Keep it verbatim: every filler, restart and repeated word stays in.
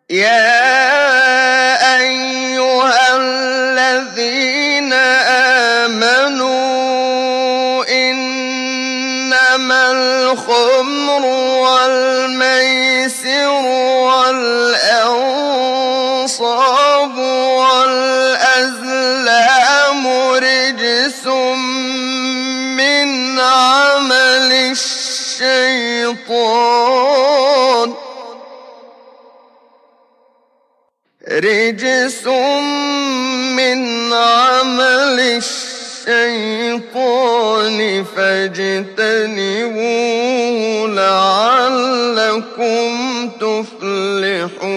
يَا أَيُّهَا الَّذِينَ آمَنُوا إِنَّمَا الْخَمْرُ وَالْمَيْسِرُ وَالْأَنصَابُ وَالْأَزْلَامُ رِجْسٌ مِّنْ عَمَلِ الشَّيْطَانِ رِجْسٌ مِّنْ عَمَلِ الشَّيْطَانِ فَاجْتَنِبُوهُ لَعَلَّكُمْ تُفْلِحُونَ